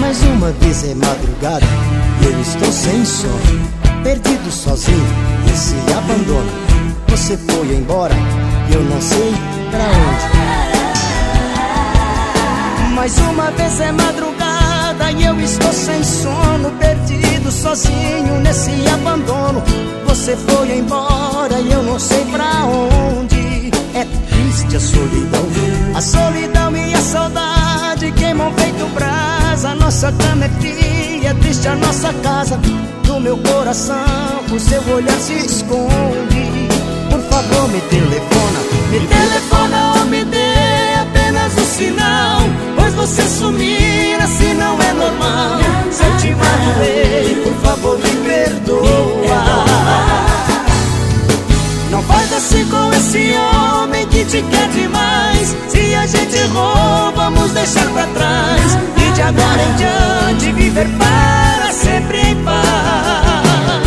Mais uma vez é madrugada e eu estou sem sono, perdido sozinho nesse abandono. Você foi embora e eu não sei pra onde. Mais uma vez é madrugada e eu estou sem sono, perdido sozinho nesse abandono. Você foi embora e eu não sei pra onde. É triste a solidão e a saudade queimam feito brasa. Nossa cama é fria, triste a nossa casa. Do meu coração o seu olhar se esconde. Por favor me telefona ou me dê apenas um sinal, pois você sumir assim não é normal. Se eu te magoei, por favor me perdoa. Não faz assim com esse homem que te quer demais. Se a gente errou, vamos deixar pra trás e de agora em diante viver para sempre em paz.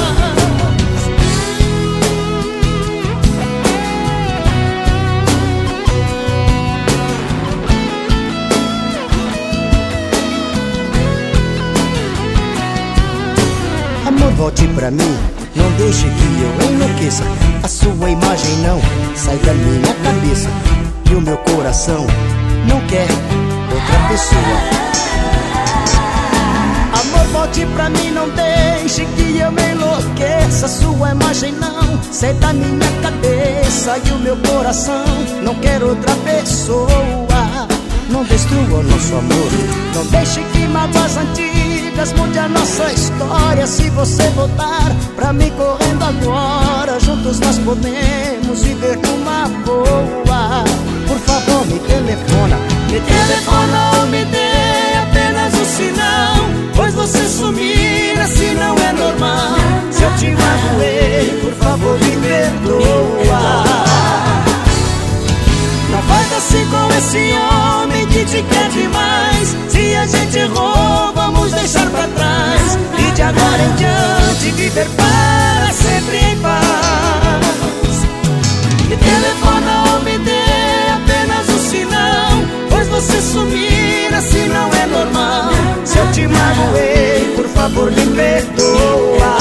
Amor, volte pra mim, não deixe que eu enlouqueça. A sua imagem não sai da minha cabeça e o meu coração não quer outra pessoa. Amor, volte pra mim, não deixe que eu me enlouqueça. Sua imagem não sai da minha cabeça e o meu coração não quer outra pessoa. Não destrua nosso amor, não deixe que mágoas antigas mude a nossa história. Se você voltar pra mim correndo agora, juntos nós podemos viver numa boa. Por favor me telefona ou me dê apenas um sinal, pois você sumir assim não é normal. Se eu te magoei, por favor me perdoa. Não faz assim com esse homem que te quer demais. Se a gente errou, vamos deixar pra trás e de agora em diante viver para sempre em paz. Me telefona ou me dê apenas um sinal, pois você sumir assim não é normal. Se eu te magoei, por favor me perdoa.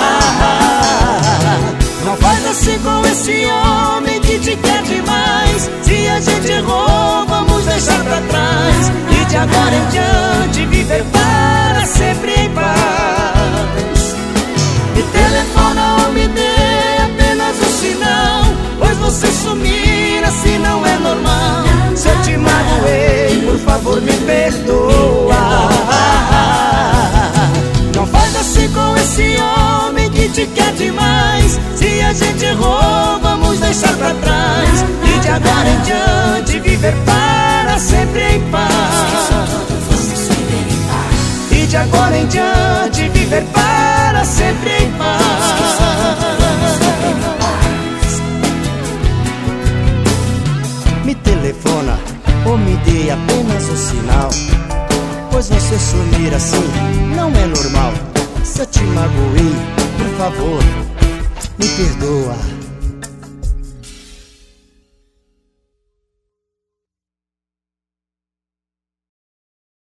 Não faz assim com esse homem que te quer demais. Se a gente errou, vamos deixar pra trás e de agora em diante viver para sempre em paz. Me telefona ou me dê apenas um sinal, pois você sumir assim não é normal. Se eu te magoei, por favor me perdoa. Não faz assim com esse homem que te quer demais. Se a gente errou, vamos deixar pra trás e de agora em diante viver para sempre em paz. E de agora em diante viver para sempre em paz. Me telefona ou me dê apenas um sinal, pois você sumir assim não é normal. Se eu te magoei, por favor me perdoa.